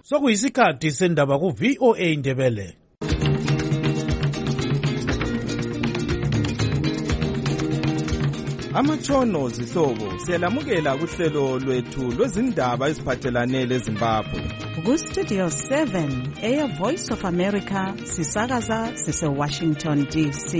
Sokuyisikhathi sendaba ku VOA Indebele. Amatshono zihlobo siyalamukela kuhlelo lwethu lwezindaba eziphathelane leZimbabwe. Ku Studio 7 Air Voice of America sisakaza sise Washington DC.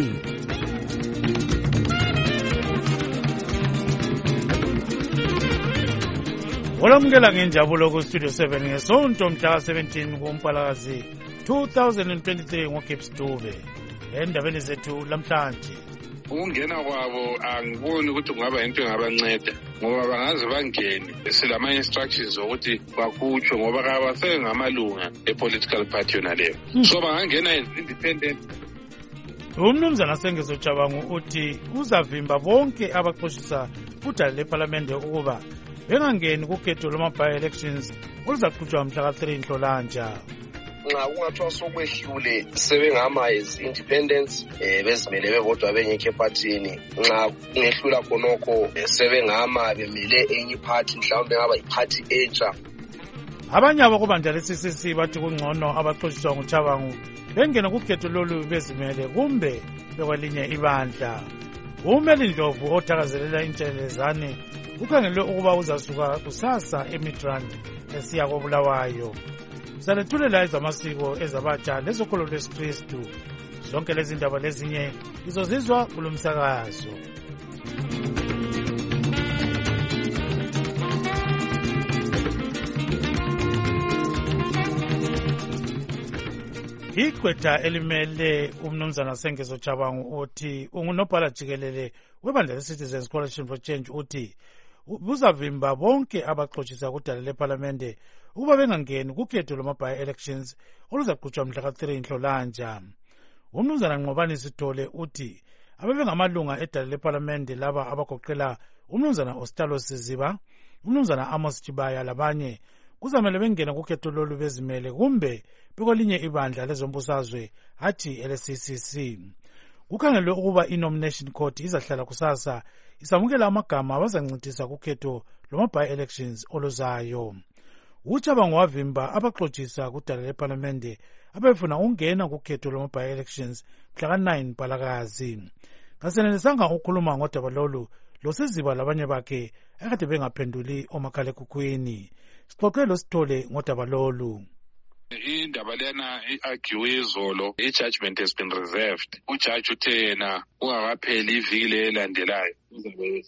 Olamukela ngenjabulo ku Studio 7 ngesonto mhla ka-17 kuMpalakazi 2023 ngoGibbs Dube. Endabeni zethu lamhlanje. Ukungena kwabo angiboni ukuthi kungaba into engabanceda ngoba bangaze bangene silama instructions ukuthi bakhutshwe ngoba kabaseke ngamalunga e-political party yona leyo. So bangangena independent. Umnumzana Sengezo Chabangu uthi uzavimba bonke abaxoshisa udala leParliament ukuba bengangeni kukhetho lwama-by-elections oluzaqhutshwa mhla ka-3 Nhlolanja. Nxa kungathiwa sokwehlule sebengama as independents bezimele bebodwa bengekho epartini nxa kungehlula khonokho sebengama bemele enye iparty mhlawumbe ngaba iparty entsha. Abanye abakubandla le-CCC bathi kungcono abaxoshiswa nguChabangu bengene kukhetho lolu bezimele kumbe bekwelinye ibandla. Umeli Ndlovu othakazelela intshelezane ukhangelwe ukuba uzasuka kusasa eMidrand esiya koBulawayo. Salethulela ezamasiko ezabatsha lezokholo lwesikristu. Zonke lezi ndaba lezinye izozizwa kulomsakazo. Igqwetha elimele umnumzana Sengezo Chabangu uthi ungunobhala jikelele webandla le-Citizens Coalition for Change uthi buzavimba bonke abaxoshisa kudala leParliament ukuba bengangeni kukhetho lwama-by-elections oluzaqhutshwa mhla ka-3 Nhlolanja. Umnumzana Nqobani Sithole uthi ababengamalunga edala leParliament laba abagoqela umnumzana Ostalo Siziba, umnumzana Amos Chibaya labanye kuzamele bengene kukhetho lolu bezimele kumbe bekwelinye ibandla lezombusazwe hathi ele-CCC. Kukhangelwe ukuba i-nomination court izahlala kusasa isamukela amagama abazancintisa kukhetho lwama-by-elections oluzayo. uChabangu wavimba abaxoshisa kudala leParliament abefuna ukungena kukhetho lwama-by-elections mhla ka-9 Mpalakazi. Kasenelisanga ukukhuluma ngodaba lolu loSiziba labanye bakhe akade bengaphenduli omakhalekhukhwini. Sixoxe loSithole ngodaba lolu. Indaba lena i-argue izolo, i-judgment has been reserved. Ujaji uthe yena ungakapheli iviki elandelayo uzabe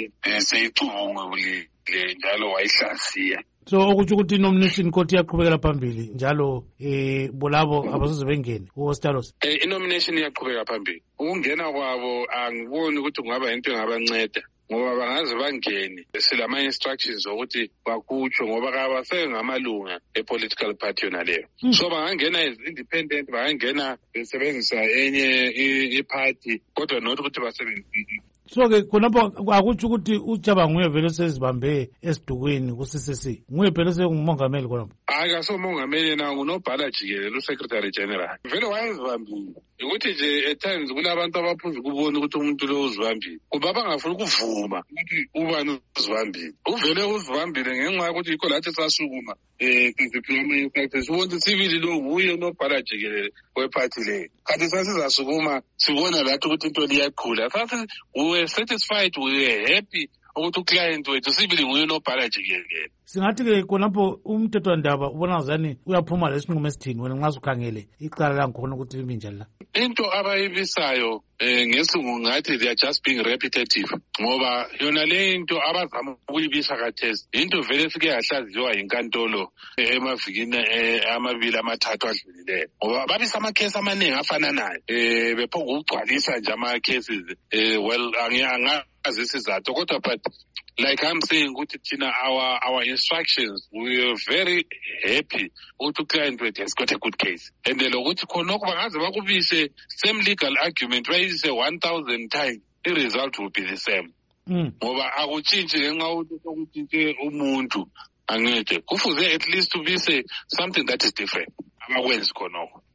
seyicubungule njalo wayihlasiya. So okuthi ukuthi i-nomination court iyaqhubekela phambili njalo bolabo abazoze bengene uHostalos. I-nomination iyaqhubeka phambili. Ukungena kwabo angiboni ukuthi kungaba into engabanceda ngoba bangaze bangene silama instructions ukuthi bakhutshwe ngoba kabaseke ngamalunga e-political party yona leyo. So bangangena as independent, bangangena besebenzisa enye iparty kodwa not ukuthi basebenzise. So-ke khonapho akutsho ukuthi uChabangu nguye vele sezibambe esidukweni ku-CCC, nguye phela sengumongameli khonapho. Akasomongameli yena ngunobhala jikelele uSecretary General. Vele wayezibambile ukuthi nje at times kunabantu abaphuza ukubona ukuthi umuntu lo uzibambile kuba bangafuni ukuvuma ukuthi ubani uzibambile. Uvele uzibambile ngenxa yokuthi yikho lathi sasukuma siziphiwa ama-instructions sibona ukuthi sibili lo nguye unobhala jikelele weparty leyo. Kanti sasizasukuma sibona lathi ukuthi into liyaqhula. We were satisfied, we were happy ukuthi uclient wethu sibili nguye unobhala jikelele. Singathi-ke khonapho umthethwandaba ubona ngazani uyaphuma lesinqumo esithini wena nxa ukhangele icala langikhona ukuthi limi njani la? Into abayibisayo ngesilungu ngathi they are just being repetitive ngoba yona le into abazama ukuyibisa khathesi into vele sike yahlaziwa yinkantolo emavikini amabili amathathu adlulileyo ngoba babisa amakhesi amaningi afananayo bephoqa ukugcwalisa nje ama-cases well angazi isizathu kodwa but like I'm saying ukuthi thina our instructions, we are very happy ukuthi client wethu has got a good case and lokuthi khonokho bangaze bakubise same legal argument bayise 1000 times the result will be the same ngoba akutshintshi ngenxa ukuthi umuntu angeke kufuze at least ubise something that is different abakwenzi khonokho.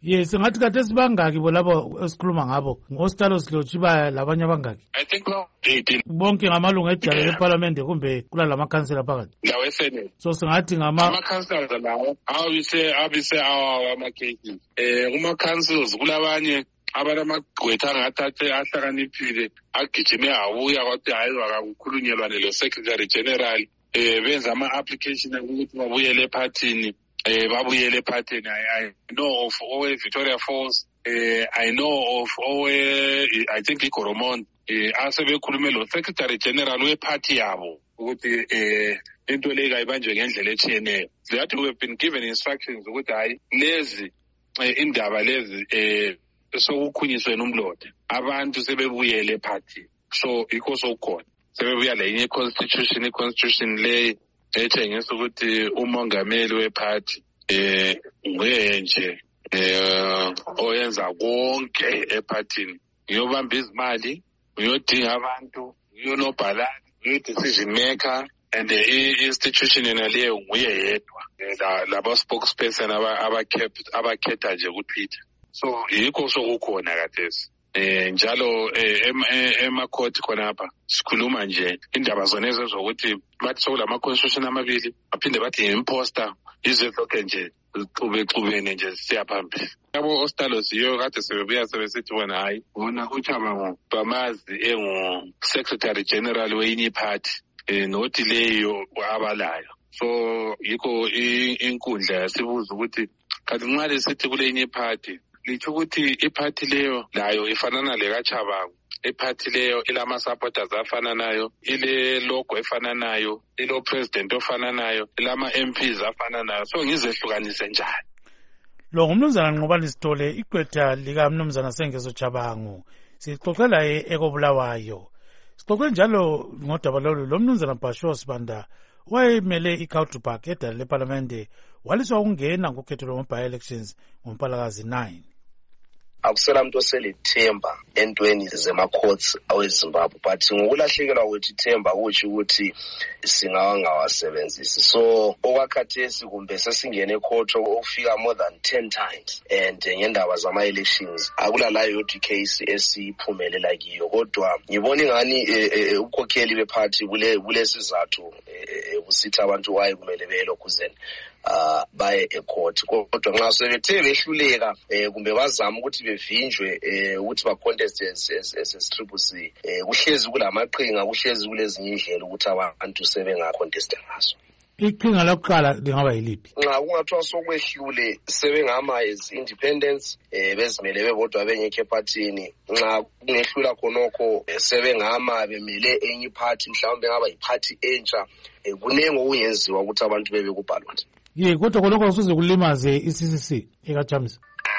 Yes, ngathi kade sibangaki bo labo esikhuluma ngabo ngostalo Silotshi ba labanye abangaki? I think 18 bonke ngamalungu edale leparlamente kumbe kula lamakhansela phakathi lawo esenate. so singathi Ama-councils lawo abise ama-cases kuma-councils kulabanye abanamagqwetha angathathe ahlakaniphile agijime abuya kwathi hayi akakukhulunyelwane lo-secretary general benza ama-application ukuthi babuyele ephathini babuyele ephathini. I know of owe Victoria Falls, I know of owe I think iGoromont asebekhulume lo secretary general wephathi yabo ukuthi into le kayibanjwe ngendlela etshiyeneyo. They had to have been given instructions ukuthi hayi lezi indaba lezi sokukhunyiswe nomlode abantu sebebuyele ephathi. So ikho sokukhona sebebuya lenye constitution le etshengisa ukuthi umongameli wephathi nguye nje oyenza konke ephathini, uyobamba izimali, uyodinga abantu, uyonobhalani, uyo-decision maker, and i-institution yona leyo nguye yedwa laba-spokesperson abakhetha nje ku-Twitter. So yikho sokukhona kathesi. Njalo emakhoti khonapha sikhuluma nje indaba zonezo zokuthi bathi sokulama-constitution amabili baphinde bathi imposter yize zonke nje xubene nje siya phambili. Yabo Ostalos yiyo kade sebebuya sebesithi wena hayi bona uChabangu bamazi engu-secretary general wenye iphathi nothi leyo abalayo. So yikho inkundla yasibuza ukuthi kanti nxa lesithi kulenye iphathi litsho ukuthi iphathi leyo layo ifanana lekaChabangu, iphathi leyo ilama-supporters afananayo, ile logo efananayo, ilo president ofananayo, ilama MPs afananayo. So ngizehlukanise njani? Lo ngumnumzana Nqobani Sithole, igqwetha lika mnumzana Sengezo Chabangu. Sixoxela ekobulawayo. Sixoxe njalo ngodaba lolu lo mnumzana Bhasho Sibanda wayemele iCountrypark edale leParlamente waliswa ukungena ngokhetho lwama-by-elections ngoMpalakazi 9. Akusela muntu oselithemba entweni zema-courts aweZimbabwe, but ngokulahlekelwa kwethu ithemba kutsho ukuthi singawangawasebenzisi. So okwakhathesi kumbe sesingene ecourt okufika more than 10 times, and ngendaba zama-elections akulalayo yodwa icase esiphumelela kiyo. Kodwa ngibona ingani ukhokheli bephathi kulesizathu kusithi abantu waye kumele belokhuzeni baye ecourt. Kodwa nxa sebethe behluleka kumbe bazama ukuthi bevinjwe ukuthi ba-contest as-CCC, kuhlezi kulamaqhinga, kuhlezi kulezinye indlela ukuthi abantu sebenga-contesta ngazo. Iqhinga lokuqala lingaba yiliphi? Nxa kungathiwa sokwehlule sebengama as independents bezimele bebodwa bengekho ephathini, nxa kungehlula khonokho sebengama bemele enye iphathi, mhlawumbe ngaba yiphathi entsha, kunenge okungenziwa ukuthi abantu bebe kubhalwa. Kodwa khonokho kusuze kulimaze i-CCC ekaJamisa.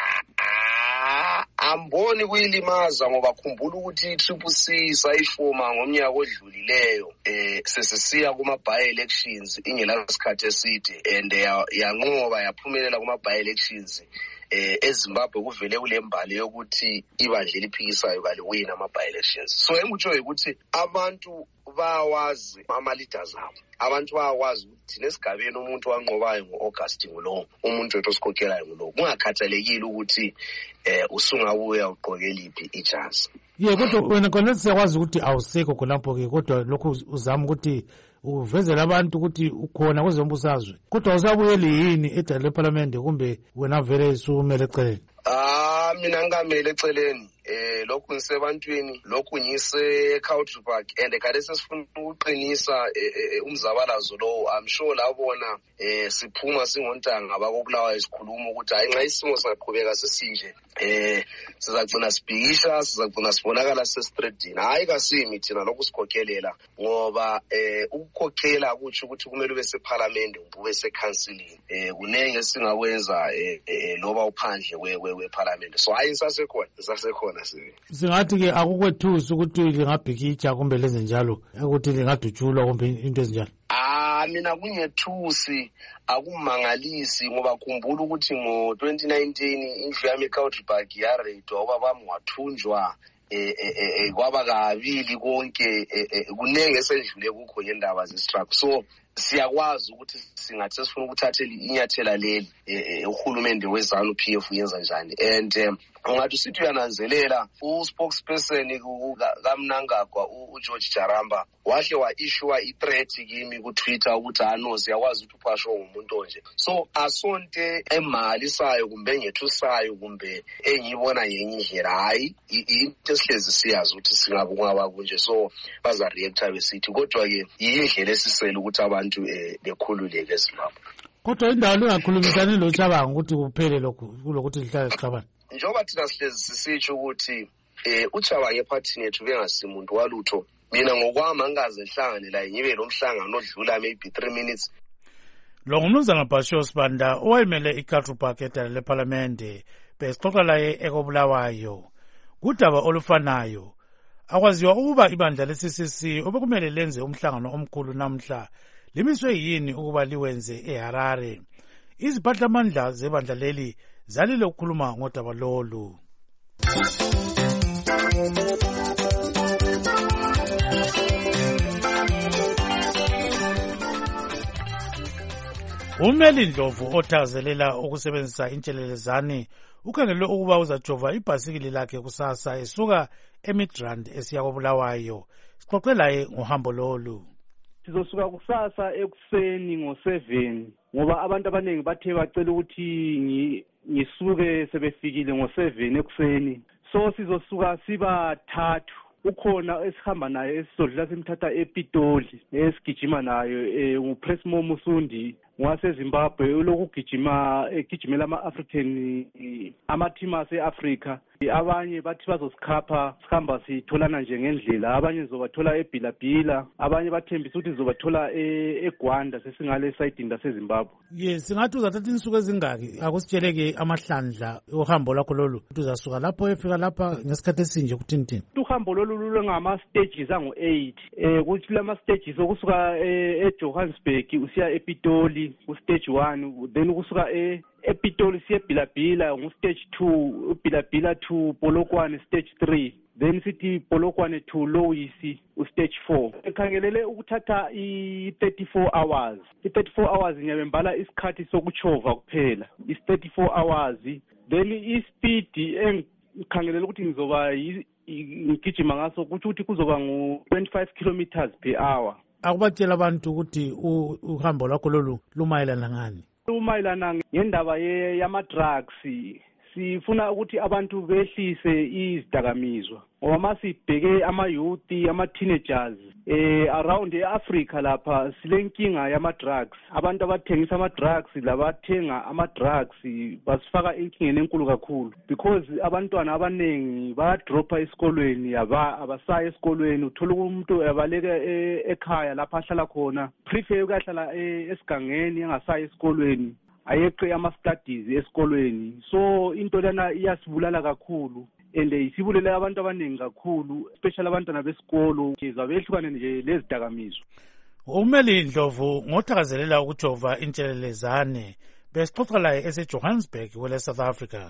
Amboni kuyilimaza ngoba khumbula ukuthi i-CCC sayifoma ngomnyaka odlulileyo sesisiya kuma-by-elections ingelasikhathi eside, and yanqoba yaphumelela kuma-by-elections. eZimbabwe kuvele kule mbali yokuthi ibandla eliphikisayo kaliwina ama-by-elections. So engikutshoyo ukuthi abantu bayawazi ama-leaders abo, abantu bayawazi ukuthi nesigabeni umuntu wanqobayo ngo-August ngulo, umuntu wethu osikhokhelayo ngulo, kungakhathalekile ukuthi usungabuya ugqoke liphi ijazi. Kodwa wena khona siyakwazi ukuthi awusekho khonapho-ke, kodwa lokhu uzama ukuthi uvezela abantu ukuthi ukhona kwezombusazwe, kodwa usabuyeli yini edale leParlamente kumbe wena vele sumele eceleni? Mina ngamele eceleni, lokhu ngisebantwini, lokhu ngise eCountrypark, and kade sesifuna ukuqinisa umzabalazo lo. I'm sure labona siphuma singontanga bakobulawayo sikhuluma ukuthi hayi nxa isimo singaqhubeka sesinje sizagcina sibhikisha, sizagcina sibonakala sesitredini. Hayi kasimi thina lokhu sikhokhelela, ngoba ukukhokhela akutsho ukuthi kumele ube seParlamente ube sekhansilini. Kunenge singakwenza loba uphandle weParlamente. So hayi sasekhona sibe. Singathi-ke akukwethusi ukuthi lingabhikitsha kumbe lenze njalo, ukuthi lingadutshulwa kumbe into ezinjalo? Mina kungethusi, akumangalisi, ngoba khumbula ukuthi ngo-2019 indlu yami eCountrypark yareyidwa, ubaba bami wathunjwa, kwaba kabili konke, kunenge esedlule kukho ngendaba ze-struck. So siyakwazi ukuthi singathi sifuna ukuthathela inyathela leli uhulumende weZANU-PF uyenza njani. And ungathi sithi uyananzelela uspokesperson kaMnangagwa uGeorge Jaramba wahle wa-issue i-threat kimi ku-Twitter ukuthi no siyakwazi ukuthi uphasho ngumuntu onje. So asonte emalisayo kumbe engethusayo kumbe engiyibona yenye indlela hayi into esihlezi siyazi ukuthi singabe kungaba kunje, so baza reactor besithi kodwa-ke yindlela esisele ukuthi abantu bekhululeke eZimbabwe. Kodwa indawo lingakhulumisani loChabanga ukuthi kuphele lokhu kulokuthi lihlale sixabane. Njengoba thina sihlezi sisitsho ukuthi uChabanga ephathini yethu bengasimuntu walutho, mina ngokwami angikaze ngihlangane la ngibe lo mhlangano odlula maybe 3 minutes. Lo ngumnumzana Basho Sibanda owayemele iCultural Park edale leParlamente besixoxa laye ekobulawayo kudaba olufanayo. Akwaziwa ukuba ibandla le-CCC obekumele lenze umhlangano omkhulu namhla limiswe yini ukuba liwenze eHarare. Iziphathamandla zebandla leli zalile ukukhuluma ngodaba lolu. uMeli Ndlovu othakazelela ukusebenzisa intshelelezane ukhangelwe ukuba uzajova ibhasikili lakhe kusasa esuka eMidrand esiya koBulawayo. Sixoxe laye ngohambo lolu. Sizosuka kusasa ekuseni ngo7 ngoba abantu abaningi bathe bacela ukuthi ngisuke sebefikile ngo7 ekuseni. So sizosuka siba 3. Ukhona esihamba naye esizodlula simthatha ePitoli esigijima nayo nguPresmo Musundi waseZimbabwe ulokugijima egijimela ama-African ama-team ase-Africa. Abanye bathi bazosikhapha sihamba sitholana nje ngendlela, abanye sizobathola eBhilabhila, abanye bathembisa ukuthi sizobathola eGwanda sesingale esayidini laseZimbabwe. Yes, singathi uzathatha insuku ezingaki akusitsheleke amahlandla uhambo lakho lolu uzasuka lapho efika lapha ngesikhathi esinje kuthini? Uhambo lolu lungama-stages angu-8 kuthi lama-stages okusuka eJohannesburg usiya ePitoli ku-stage 1, then ukusuka ePitoli siya eBhilabhila ngu-stage 2, uBhilabhila 2 Polokwane stage 3, then sithi Polokwane 2 Lowisi u-stage 4. Ekhangelele ukuthatha i-34 hours. I-34 hours ngiyabembala isikhathi sokuchova kuphela. Is-34 hours. Then i-speed engikhangelele ukuthi ngizoba ngigijima ngaso ukuthi kuzoba ngu-25 kilometers per hour. Akubatshela abantu ukuthi uhambo lakho lolu lumayelana ngani? Lumayelana ngendaba yama-drugs. Sifuna ukuthi abantu behlise izidakamizwa ngoba masibheke ama-youth ama-teenagers around e-Africa lapha silenkinga yama-drugs. Abantu abathengisa ama-drugs labathenga ama-drugs basifaka enkingeni enkulu kakhulu because abantwana abaningi bayadropha esikolweni abasaya esikolweni. Uthola umuntu abaleka ekhaya lapha ahlala khona prefer ukuhlala esigangeni engasaya esikolweni ayeqe ama-studies esikolweni. So into lana iyasibulala kakhulu and isibulele abantu abaningi kakhulu especially abantwana besikolo nje abehlukane nje lezidakamizwa. uMeli Ndlovu ngothakazelela ukujova intshelelezane besixoxa laye eseJohannesburg kwele South Africa.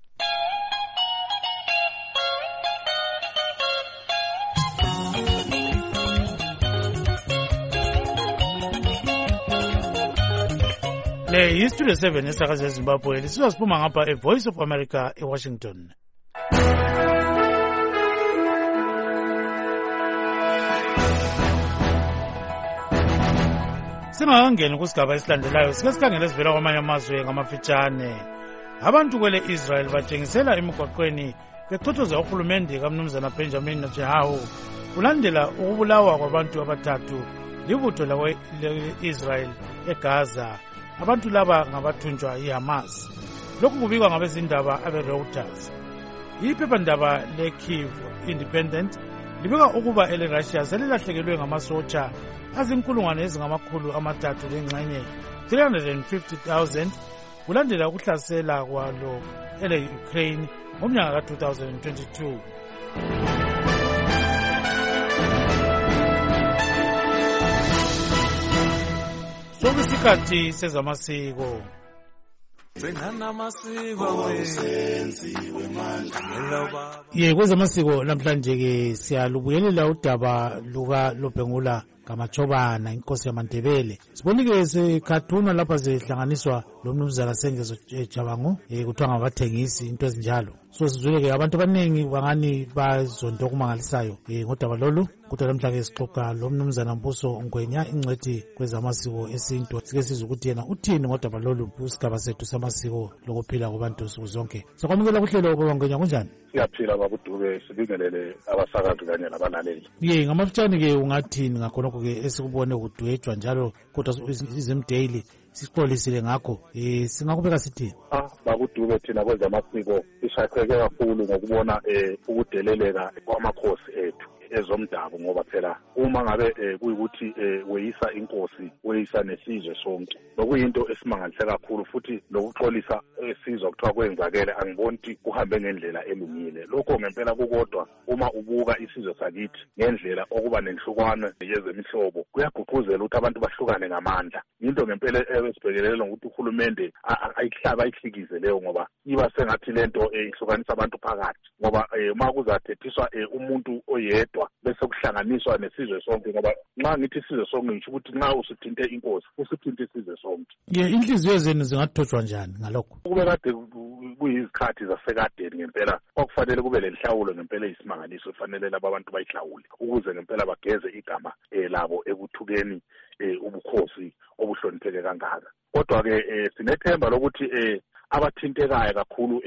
Le History 7 esakaza eZimbabwe lisizosiphuma ngapha eVoice of America eWashington. Singakangeni kusigaba esilandelayo sike sikhangele esivela kwamanye amazwe ngamafitshane. Abantu kwele Israel batshengisela emigwaqweni bechothoza uhulumende kaMnumzana Benjamin Netanyahu kulandela ukubulawa kwabantu abathathu libutho le-Israel eGaza. Abantu laba ngabathunjwa yiHamas. Lokhu kubikwa ngabezindaba abeReuters. Iphephandaba leKyiv Independent libika ukuba eleRussia selilahlekelwe ngamasotsha azinkulungwane ezingamakhulu amathathu lengxenye 350,000 kulandela ukuhlasela kwalo ele-Ukraine ngomnyaka ka-2022. Sokusikhathi sezamasiko. Kwezamasiko namhlanje ke siyalubuyelela udaba luka Lobhengula Gamachobana inkosi yamaNdebele. Sibonike sekhathuna lapha zihlanganiswa lo mnumzana Sengezo Chabangu kuthiwa ngabathengisi into ezinjalo. So sizwile ke abantu abaningi bangani bazonto okumangalisayo ngodaba lolu kodwa namhlanje sixoxa lo mnumzana Mbuso Ngwenya ingcwethi kwezamasiko esintu. Sike sizwe ukuthi yena uthini ngodaba lolu kusigaba sethu samasiko lokuphila kwabantu nsuku zonke. Sokwamukela kuhlelo Baba Ngwenya kunjani? Siyaphila babuDube, sibingelele abasakazi kanye nabalaleli. Ngamafutshane ke ungathini ngakhonokho ke esikubone kudwetshwa njalo kodwa izimdaily sixolisile ngakho singakubeka sithini? BabuDube thina kwezamasiko sishaqeke kakhulu ngokubona ukudeleleka kwamakhosi ethu ezomdabu ngoba phela uma ngabe kuyikuthi weyisa inkosi weyisa nesizwe sonke lokuyinto esimangalise kakhulu futhi lokuxolisa esizwe kuthiwa kwenzakele angiboni ukuthi kuhambe ngendlela elungile. Lokho ngempela kukodwa uma ubuka isizwe sakithi ngendlela okuba nenhlukwana yezemihlobo kuyagqugquzela ukuthi abantu bahlukane ngamandla. Into ngempela esibhekelele ukuthi uhulumende ayihlaba ayihlikize leyo ngoba iba sengathi lento ihlukanisa abantu phakathi ngoba uma kuzathethiswa umuntu oyedwa bese kuhlanganiswa nesizwe sonke ngoba nxa ngithi isizwe sonke ngisho ukuthi nxa usithinte inkosi usithinte isizwe sonke. Inhliziyo zenu zingathotshwa njani ngalokho? Kube kade kuyizikhathi zasekadeni ngempela kwakufanele kube lenhlawulo ngempela isimangaliso efanele laba abantu bayihlawule ukuze ngempela bageze igama labo ekuthukeni ubukhosi obuhlonipheke kangaka. Kodwa ke sinethemba lokuthi abathintekayo kakhulu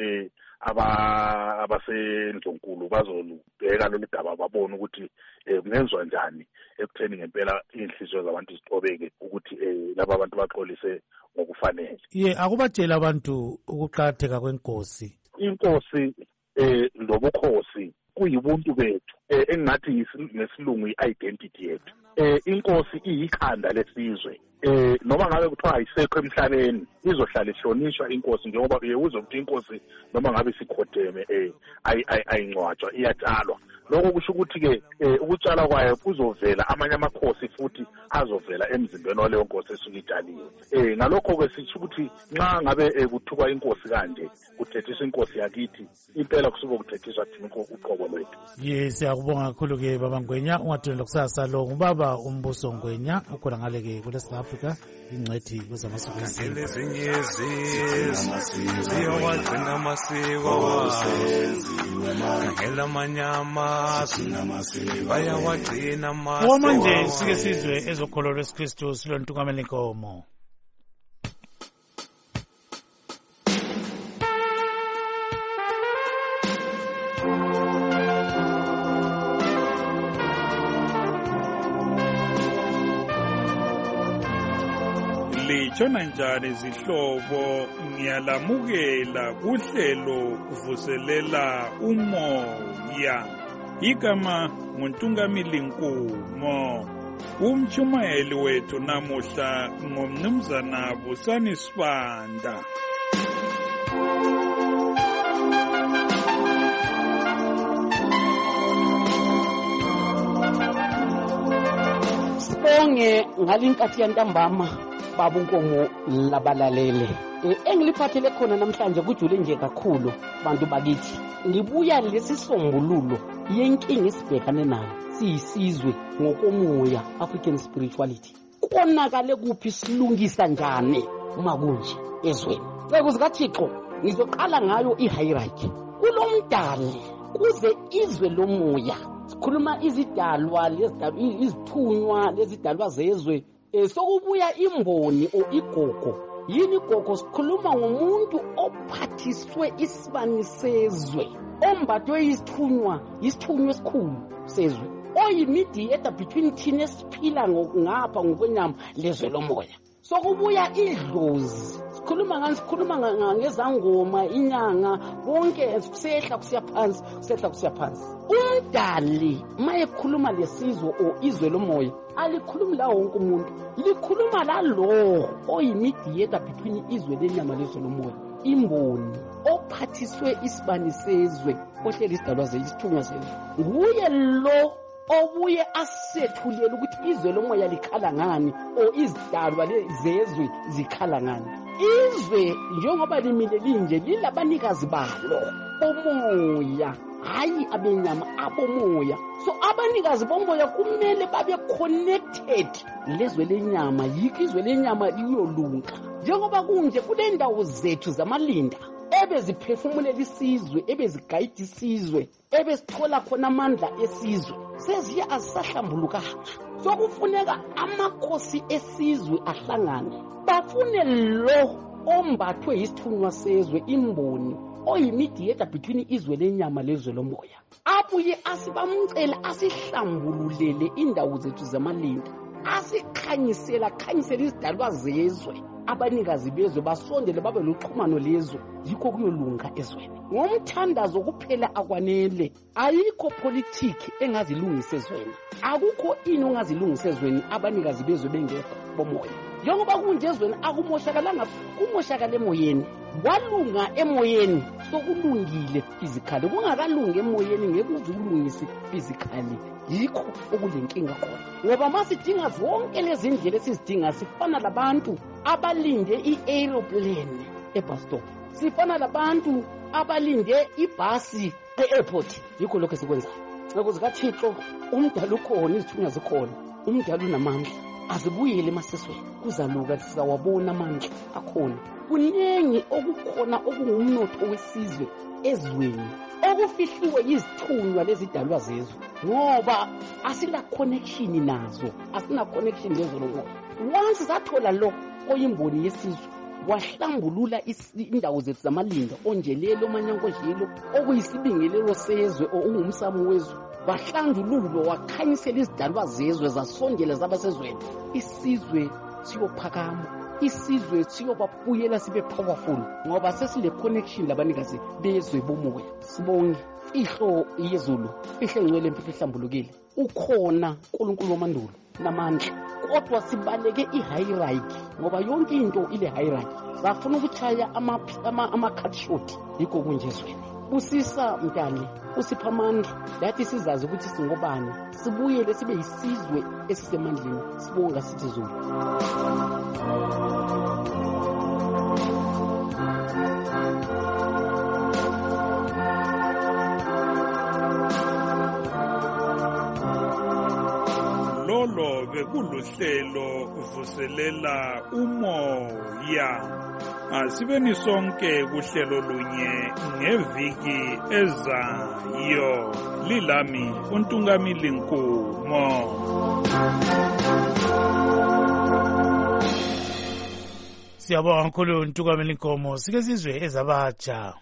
abasendlonkulu bazolubheka lolu daba babone ukuthi kungenzwa njani ekutheni ngempela inhliziyo zabantu zithobeke ukuthi laba abantu baxolise ngokufanele. Akubatshela abantu ukuqakatheka kwenkosi. Inkosi lobukhosi kuyibuntu bethu engathi ngesilungu i-identity yethu. Inkosi iyikhanda lesizwe. Noma ngabe kuthiwa ayisekho emhlabeni izohlala ihlonishwa inkosi njengoba uyezwa ukuthi inkosi noma ngabe sikhotheme ayincwatshwa iyatshalwa. Lokho kusho ukuthi ke ukutshala kwayo kuzovela amanye amakhosi futhi azovela emzimbeni waleyo nkosi esuke itshaliwe. Ngalokho ke sisho ukuthi nxa ngabe kuthukwa inkosi kanje kuthethiswa inkosi yakithi impela kusuke kuthethiswa thina uqobo lwethu. Siyakubonga kakhulu ke Baba Ngwenya ungathula kusasa lo ngubaba uMbuso Ngwenya ukhona ngale ke kule South Africa ingcwethi kwezamasiko esintu. Ziyowagcina amasiko ngela manyama bayawagcina amasiko. Manje sike sizwe ezokholwa lweSikristu silontukamela inkomo. Litshona njani zihlobo, ngiyalamukela kuhlelo kuvuselela umoya. Igama nguNtungamili Nkumo. Umchumayeli wethu namuhla ngumnumzana Busani Sibanda. Sibonge ngalinkathi yantambama babunkomo labalalele. Engiliphathele khona namhlanje kujule nje kakhulu bantu bakithi. Ngibuya lesisombululo yenkinga esibhekane nayo siyisizwe ngokomoya African spirituality. Konakale kuphi silungisa njani uma kunje ezweni. Cebo zikaThixo ngizoqala ngayo ihierarchy. Kulomdali kuze izwe lomoya. Sikhuluma izidalwa izithunywa lezidalwa zezwe. Sokubuya imboni o igogo. Yini gogo sikhuluma ngomuntu ophathiswe isibani sezwe. Ombathwe isithunywa esikhulu sezwe. Oyimediator between thina esiphila ngapha ngokwenyama lezwe lomoya. Sokubuya idlozi. Sikhuluma ngezangoma inyanga bonke kusehla kusiya phansi. Umdali mayekhuluma lesizwe o izwe lomoya alikhulumi la wonke umuntu, likhuluma la lo oyimediator between izwe lenyama lezwe lomoya, imboni ophathiswe isibani sezwe ohleli isidalwa zesithunywa sezwe. Nguye lo obuye asethulela ukuthi izwe lomoya likhala ngani o izidalwa lezezwe zikhala ngani. Izwe njengoba limile linje lilabanikazi balo omoya hayi abenyama abomoya. So abanikazi bomoya kumele babe connected lezwe lenyama, yikho izwe lenyama liyolunga. Njengoba kunje kule ndawo zethu zamalinda ebeziphefumulela isizwe, ebezigayida isizwe, ebesithola khona amandla esizwe, seziya azisahlambulukanga. So kufuneka amakhosi esizwe ahlangane, bafune lo ombathwe isithunywa sezwe, imboni oyimediator between izwe lenyama lezwe lomoya, abuye asibamcela asihlambululele indawo zethu zamalinda, asikhanyisela izidalwa zezwe. Abanikazi bezwe basondele babe loxhumano lezwe, yikho kuyolunga ezweni. Ngomthandazo kuphela akwanele, ayikho politiki engazilungisa ezweni, akukho ini ongazilungisa ezweni abanikazi bezwe bengekho bomoya. Njengoba kunje ezweni akumoshakalanga, kumoshakala emoyeni, walunga emoyeni sokulungile physically, kungakalungi emoyeni ngeke uzulungise physically. Yikho okulenkinga khona, ngoba masidinga zonke lezi ndlela esizidinga, sifana labantu abalinde i-aeroplane e-bus stop, sifana labantu abalinde ibhasi e-airport. Yikho lokho esikwenzayo. Ngokuthi kaThixo umdala ukhona, izithunywa zikhona, umdala unamandla, azibuyele emasisweni, kuzaluka sizawabona amandla akhona. Kuningi okukhona okungumnotho wesizwe ezweni okufihliwe yizithunywa lezidalwa zezwe, ngoba asina connection nazo, asina connection lezo lomoya. Once sathola lo oyimboni yesizwe, wahlambulula indawo zethu zamalinda, onjelelo manyankozelo okuyisibingelelo sezwe ongumsamo wezwe, wahlanjululo wakhanyisela izidalwa zezwe zasondela zabasezweni, isizwe siyophakama, isizwe siyobabuyela sibe powerful, ngoba sesile connection labanikazi bezwe bomoya. Sibonge ihlo yezulu, ihle ngcwele impilo ehlambulukile, ukhona uNkulunkulu wamandulo namandla, kodwa sibaleke i-hierarchy, ngoba yonke into ile hierarchy. Bafuna ukuchaya ama-cut short, yikho kunje ezweni. Busisa mntane, usipha amandla, lathi sizazi ukuthi singobani, sibuyele sibe yisizwe esisemandleni. Sibonga sithi Zulu. Lolo bekuluhlelo vuselela umoya. Asibeni sonke kuhlelo lunye ngeviki ezayo. Lilami uNtungamili Nkumo. Siyabonga kakhulu uNtungamili Nkumo. Sike sizwe ezabatsha.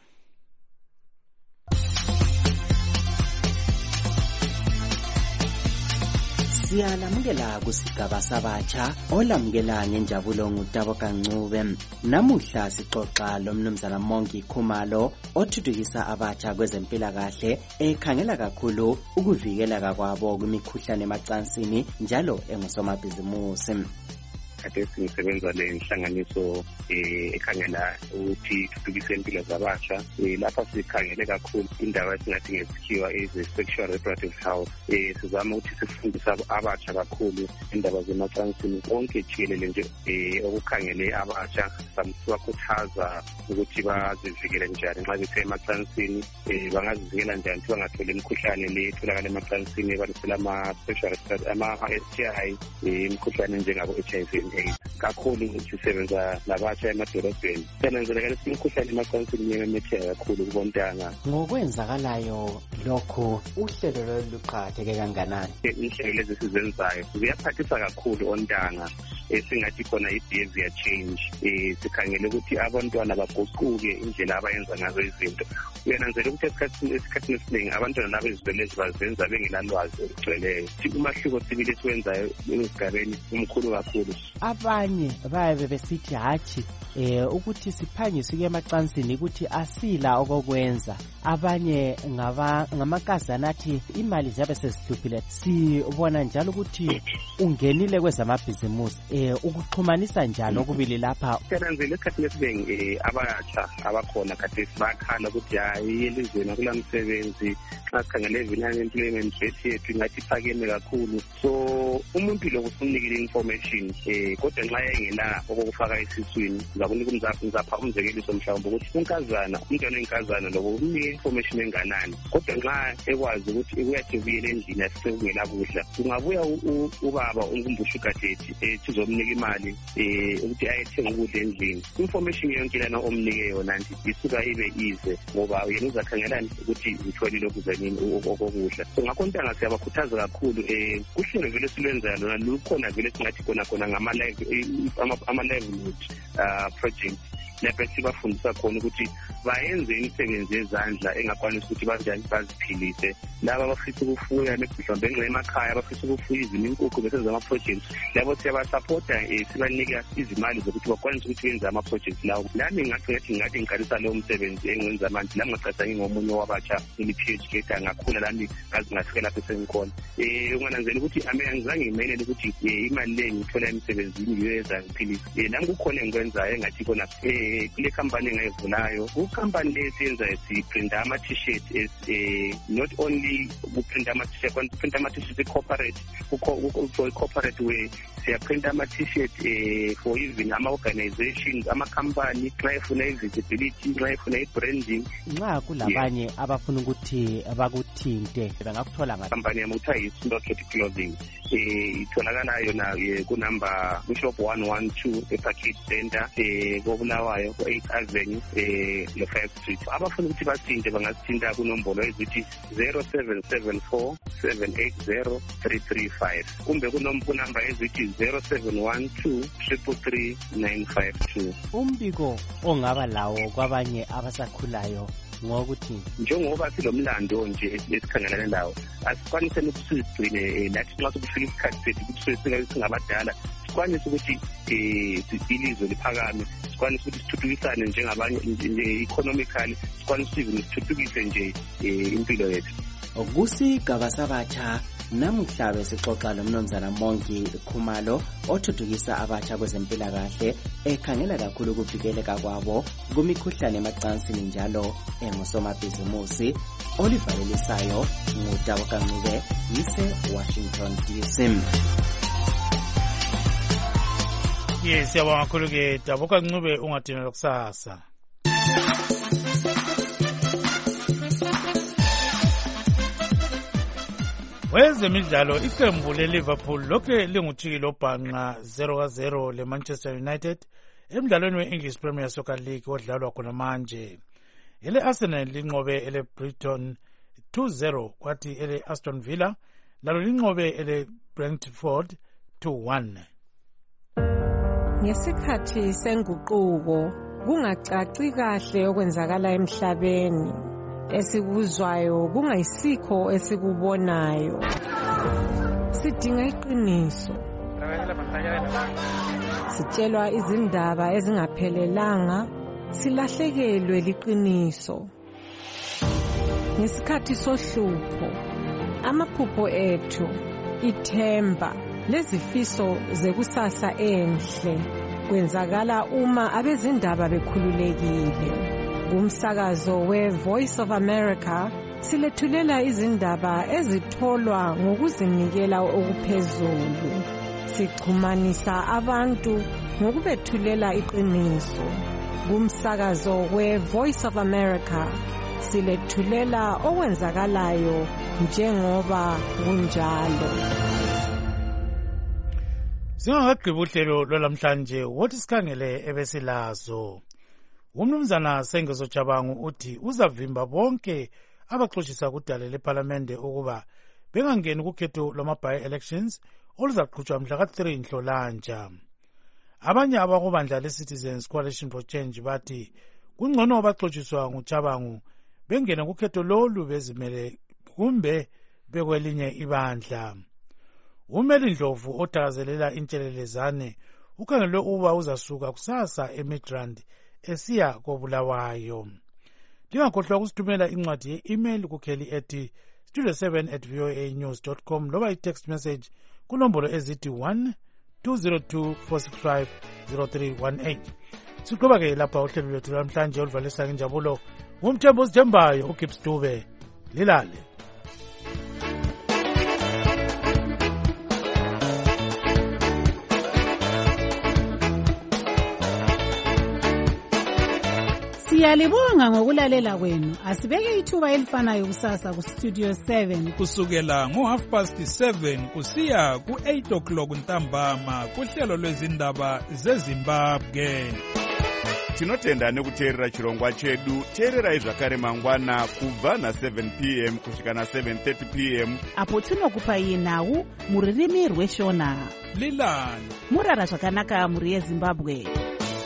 Siyalamukela kusigaba sabatsha olamukela ngenjabulo nguTabo Kancube. Namuhla sixoxa lomnumzana Mongi Khumalo othuthukisa abatsha kwezempilakahle ekhangela kakhulu ukuvikeleka kwabo kwimikhuhlane emacansini njalo engusomabhizimusi. Kade sisebenza le nhlanganiso ekhangela ukuthi thuthukise impilo zabatsha. Lapha sikhangele kakhulu indaba esingathi ngesikhiwa sexual reproductive health. Sizama ukuthi sifundise abatsha kakhulu indaba zemacansini konke jikelele nje okukhangele abatsha, sibakhuthaza ukuthi bazivikele njani nxa bethe emacansini, bangazivikela njani ukuthi bangatholi imikhuhlane le etholakala emacansini ebalisela ama-sexual ama-STI, imikhuhlane njengabo HIV. Kakhulu sisebenza labatsha emadolobheni, senanzeleka lesi imikhuhlane emacansini yememetheka kakhulu kubontanga. Ngokwenzakalayo lokho uhlelo lolu luqakatheke kanganani? Inhlelo lezi sizenzayo ziyaphathisa kakhulu ontanga, esingathi khona i-behavior change. Sikhangele ukuthi abantwana baguquke indlela abayenza ngazo izinto. Uyananzela ukuthi esikhathini esiningi abantwana laba izibelezi bazenza bengelalwazi olugcweleyo. Umahluko sibili esiwenzayo esigabeni umkhulu kakhulu. Abanye bayabe besithi hatshi ukuthi siphangise ukuya emacansini ukuthi asila okokwenza. Abanye ngamakazana athi imali ziyabe sezihluphile. Sibona njalo ukuthi ungenile kwezamabhizimusi, ukuxhumanisa njalo okubili lapha. Siyananzela esikhathini esiningi abatsha abakhona kade bakhala ukuthi hayi elizweni akulamsebenzi, xa sikhangele unemployment rate yethu ingathi iphakeme kakhulu. So umuntu lo kusinikile information kodwa nxa engela okokufaka esiswini ngizakunika ngizapha umzekeliso mhlawumbe ukuthi unkazana umntwana wenkazana lokho umnike information enganani kodwa nxa ekwazi ukuthi uyathi ubuyele endlini asekungela kudla kungabuya ubaba unkumbusha ugadeti sizomnika imali ukuthi ayethenga ukudla endlini information yonke lana omnike yona nje isuka ibe ize ngoba yena uzakhangelani ukuthi utholile lokudla nini okokudla so ngakho ntanga siyabakhuthaza kakhulu kuhlelo vele silwenzayo lona lukhona vele singathi khona ama-livelihood project lapho sibafundisa khona ukuthi bayenze imisebenzi yezandla engakwanisi ukuthi baziphilise laba abafisa ukufuya mhlawumbe ngenxa emakhaya abafisa ukufuya izinkukhu besenza ama-projects labo siyabasapota sibanika izimali zokuthi bakwanise ukuthi benze ama-projects lawo nami ngathi ngiqalisa leyo msebenzi engiwenza manje la ngaqasa ngingomunye wabatsha eli-PhD angakhula lami ngazingafika lapho esengikhona ungananzela ukuthi angizange ngimelele ukuthi imali le ngithola emsebenzini yiyo ezangiphilisa nami kukhona engikwenzayo engathi khona kule company engayivulayo ukhampani lesiyenzayo siprinta ama-t-shirt not only kuprinta ama-t-shirt kodwa kuprinta ama-t-shirt corporate way siyaprinta ama-t-shirt for even ama-organizations ama-company nxa efuna i-visibility nxa efuna i-branding nxa kulabanye abafuna ukuthi bakuthinte bangakuthola company yami kuthiwa yi-Snowcat Clothing itholakala yona kunumber bishop 112 eParkit Center koBulawayo 8 Avenue le5 Street abafuna ukuthi basinde bangasithinta kunombolo ezithi 0774 780 335 kumbe kunumber ezithi 0712 333 952 umbiko ongaba lawo kwabanye abasakhulayo ngokuthi njengoba silomlando nje esikhangelane lawo asikwanise ukuthi sizigcine nathi nxa sekufika isikhathi sethu ukuthi singabadala sikwanise ukuthi ilizwe liphakame sikwanise ukuthi sithuthukisane njengabanye economically sikwanise ukuthi sithuthukise nje impilo yethu kusigaba sabatsha namuhla besixoxa nomnumzana Mongi Khumalo othuthukisa abatsha kwezempilakahle ekhangela kakhulu ukuvikeleka kwabo kumikhuhlane emacansini njalo engusomabhizimusi olivalelisayo nguDabo Kancube yise Washington DC. Yes, siyabonga kakhulu ke Dabo Kancube ungadinela kusasa. Wezemidlalo iqembu leLiverpool lokhe lingujikilo bhanqa 0-0 leManchester United emidlalweni we-English Premier Soccer League odlalwa khona manje. Ele-Arsenal linqobe ele-Brighton 2-0 kwathi ele-Aston Villa lalo linqobe ele-Brentford 2-1. Ngesikhathi senguquko kungacaci kahle okwenzakala emhlabeni. Esikuzwayo kungayisikho esikubonayo. Sidinga iqiniso. Sitshelwa izindaba ezingaphelelanga, silahlekelwe liqiniso. Ngesikhathi sohlupho, amaphupho ethu, ithemba, lezifiso zekusasa enhle kwenzakala uma abezindaba bekhululekile. Kumsakazo we-Voice of America silethulela izindaba ezitholwa ngokuzinikela okuphezulu. Sixhumanisa abantu ngokubethulela iqiniso. Kumsakazo we-Voice of America silethulela okwenzakalayo njengoba kunjalo. Singakagqiba uhlelo lwalamhlanje wothi sikhangele ebesilazo. Umnumzana Sengezo Chabangu uthi uzavimba bonke abaxoshisa kudale leParlamente ukuba bengangeni kukhetho lwama-by-elections oluzaqhutshwa mhla ka-3 Nhlolanja. Abanye abakubandla le-Citizens Coalition for Change bathi kungcono abaxotshiswa nguChabangu bengene kukhetho lolu bezimele kumbe bekwelinye ibandla. Umeli Ndlovu othakazelela intshelelezane ukhangelwe uba uzasuka kusasa eMidrand esiya koBulawayo. Lingakhohlwa ukusithumela incwadi ye-email kukheli ethi studio7@voanews.com loba i-text message kunombolo ezithi 1-202-465-0318. Siqoba ke lapha uhlelo lwethu namhlanje oluvalisa ngenjabulo ngumthembu osithembayo uGibbs Dube. Lilale. Siyalibonga ngokulalela kwenu. Asibeke ithuba elifanayo kusasa ku Studio 7 kusukela ngo7:30 kusiya ku8 o'clock ntambama kuhlelo lwezindaba zeZimbabwe. Tinotenda nekuteerera chirongwa chedu. Teererai zvakare mangwana kubva na7 p.m. kusvika na7:30 p.m. apo tinokupai nhau mururimi rweshona. Lilani murara zvakanaka muri yeZimbabwe.